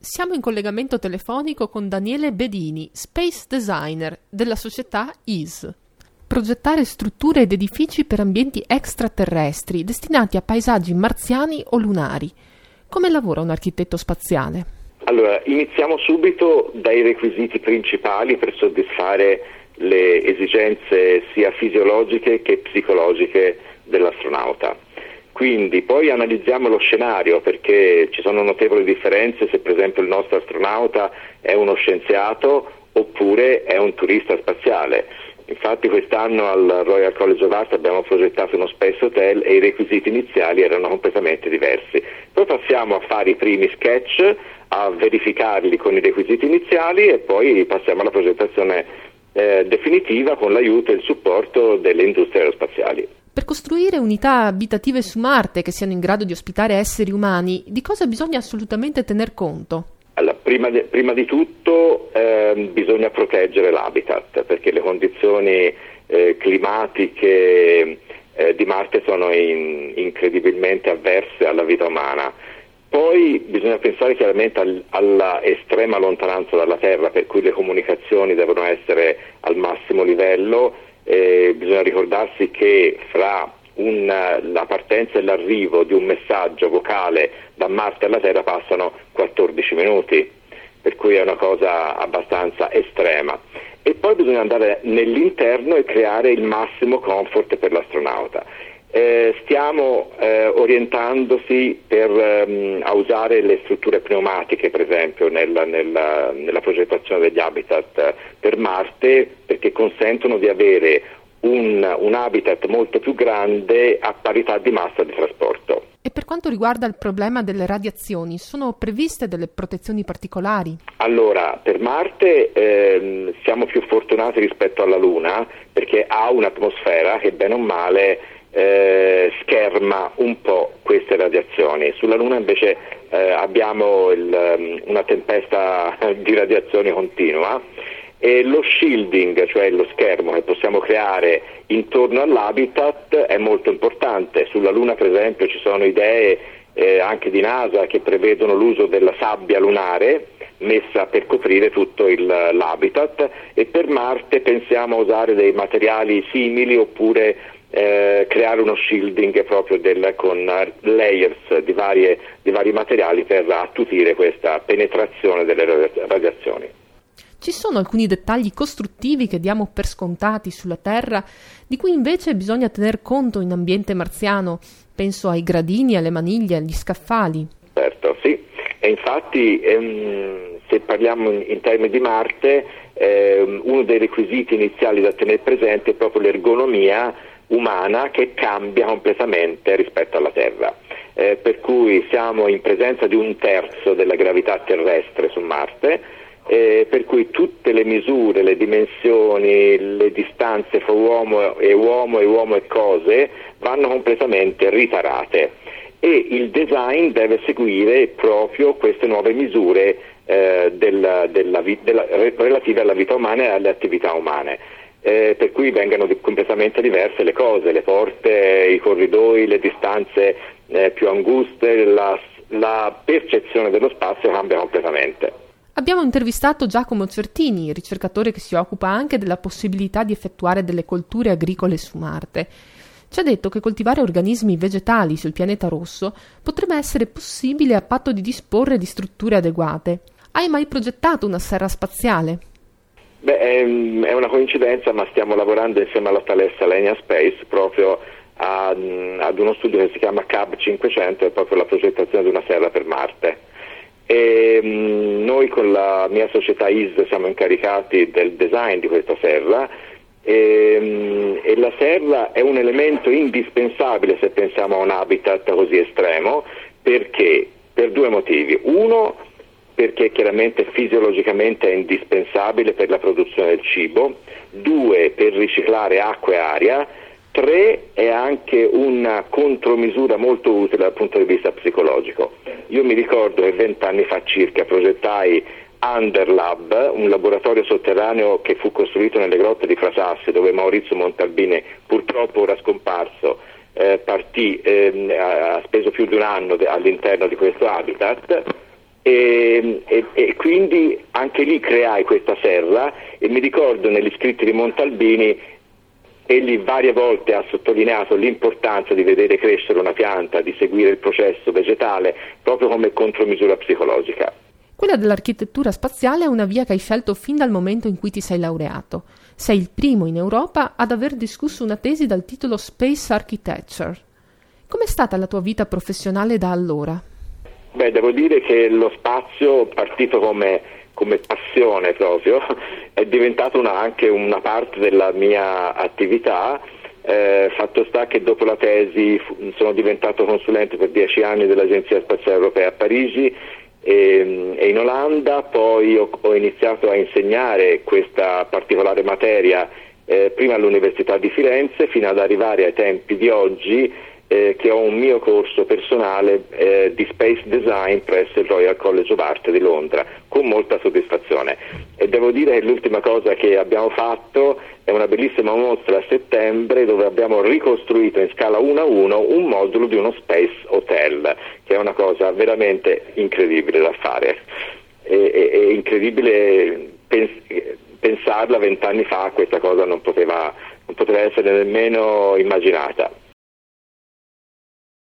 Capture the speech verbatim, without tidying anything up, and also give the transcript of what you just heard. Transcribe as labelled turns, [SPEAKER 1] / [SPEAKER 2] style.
[SPEAKER 1] Siamo in collegamento telefonico con Daniele Bedini, Space Designer della società I S. Progettare strutture ed edifici per ambienti extraterrestri destinati a paesaggi marziani o lunari. Come lavora un architetto spaziale?
[SPEAKER 2] Allora, iniziamo subito dai requisiti principali per soddisfare le esigenze sia fisiologiche che psicologiche dell'astronauta. Quindi poi analizziamo lo scenario, perché ci sono notevoli differenze se per esempio il nostro astronauta è uno scienziato oppure è un turista spaziale. Infatti quest'anno al Royal College of Art abbiamo progettato uno Space Hotel e i requisiti iniziali erano completamente diversi. Poi passiamo a fare i primi sketch, a verificarli con i requisiti iniziali e poi passiamo alla progettazione eh, definitiva con l'aiuto e il supporto delle industrie aerospaziali.
[SPEAKER 1] Per costruire unità abitative su Marte che siano in grado di ospitare esseri umani, di cosa bisogna assolutamente tener conto?
[SPEAKER 2] Allora, prima, de, prima di tutto eh, bisogna proteggere l'habitat, perché le condizioni eh, climatiche eh, di Marte sono in, incredibilmente avverse alla vita umana. Poi bisogna pensare chiaramente al, alla estrema lontananza dalla Terra, per cui le comunicazioni devono essere al massimo livello. Eh, bisogna ricordarsi che fra un, la partenza e l'arrivo di un messaggio vocale da Marte alla Terra passano quattordici minuti, per cui è una cosa abbastanza estrema. E poi bisogna andare nell'interno e creare il massimo comfort per l'astronauta. Eh, stiamo eh, orientandosi per, ehm, a usare le strutture pneumatiche, per esempio, nella, nella, nella progettazione degli habitat per Marte, perché consentono di avere un, un habitat molto più grande a parità di massa di trasporto.
[SPEAKER 1] E per quanto riguarda il problema delle radiazioni, sono previste delle protezioni particolari?
[SPEAKER 2] Allora, per Marte ehm, siamo più fortunati rispetto alla Luna, perché ha un'atmosfera che bene o male Eh, scherma un po' queste radiazioni. Sulla Luna invece eh, abbiamo il, um, una tempesta di radiazioni continua e lo shielding, cioè lo schermo che possiamo creare intorno all'habitat, è molto importante. Sulla Luna per esempio ci sono idee eh, anche di NASA che prevedono l'uso della sabbia lunare messa per coprire tutto il, l'habitat, e per Marte pensiamo a usare dei materiali simili oppure Eh, creare uno shielding proprio del, con layers di, varie, di vari materiali per attutire questa penetrazione delle radiazioni.
[SPEAKER 1] Ci sono alcuni dettagli costruttivi che diamo per scontati sulla Terra, di cui invece bisogna tener conto in ambiente marziano? Penso ai gradini, alle maniglie, agli scaffali.
[SPEAKER 2] Certo, sì. E infatti ehm, se parliamo in, in termini di Marte, ehm, uno dei requisiti iniziali da tenere presente è proprio l'ergonomia umana, che cambia completamente rispetto alla Terra, eh, per cui siamo in presenza di un terzo della gravità terrestre su Marte, eh, per cui tutte le misure, le dimensioni, le distanze fra uomo e uomo e uomo e cose vanno completamente ritarate, e il design deve seguire proprio queste nuove misure eh, della, della, della, relative alla vita umana e alle attività umane. Eh, per cui vengano di, completamente diverse le cose, le porte, i corridoi, le distanze eh, più anguste, la, la percezione dello spazio cambia completamente.
[SPEAKER 1] Abbiamo intervistato Giacomo Certini, ricercatore che si occupa anche della possibilità di effettuare delle colture agricole su Marte. Ci ha detto che coltivare organismi vegetali sul pianeta rosso potrebbe essere possibile a patto di disporre di strutture adeguate. Hai mai progettato una serra spaziale?
[SPEAKER 2] Beh, è, è una coincidenza, ma stiamo lavorando insieme alla Thales Alenia Space proprio a, ad uno studio che si chiama C A B cinquecento, è proprio la progettazione di una serra per Marte. E mh, noi con la mia società I S siamo incaricati del design di questa serra, e, mh, e la serra è un elemento indispensabile se pensiamo a un habitat così estremo, perché per due motivi. Uno, perché chiaramente fisiologicamente è indispensabile per la produzione del cibo, due, per riciclare acqua e aria, tre, è anche una contromisura molto utile dal punto di vista psicologico. Io mi ricordo che vent'anni fa circa progettai Underlab, un laboratorio sotterraneo che fu costruito nelle grotte di Frasassi, dove Maurizio Montalbini, purtroppo ora scomparso, eh, partì, eh, ha speso più di un anno de- all'interno di questo habitat. E, e, e quindi anche lì creai questa serra, e mi ricordo negli scritti di Montalbini egli varie volte ha sottolineato l'importanza di vedere crescere una pianta, di seguire il processo vegetale proprio come contromisura psicologica.
[SPEAKER 1] Quella dell'architettura spaziale è una via che hai scelto fin dal momento in cui ti sei laureato. Sei il primo in Europa ad aver discusso una tesi dal titolo Space Architecture. Com'è stata la tua vita professionale da allora?
[SPEAKER 2] Beh, devo dire che lo spazio, partito come, come passione proprio, è diventato una, anche una parte della mia attività. Eh, fatto sta che dopo la tesi fu, sono diventato consulente per dieci anni dell'Agenzia Spaziale Europea a Parigi e, e in Olanda. Poi ho, ho iniziato a insegnare questa particolare materia eh, prima all'Università di Firenze, fino ad arrivare ai tempi di oggi, Eh, che ho un mio corso personale eh, di Space Design presso il Royal College of Art di Londra, con molta soddisfazione. E devo dire che l'ultima cosa che abbiamo fatto è una bellissima mostra a settembre, dove abbiamo ricostruito in scala uno a uno un modulo di uno Space Hotel, che è una cosa veramente incredibile da fare. È, è, è incredibile pens- pensarla vent'anni fa, questa cosa non poteva, non poteva essere nemmeno immaginata.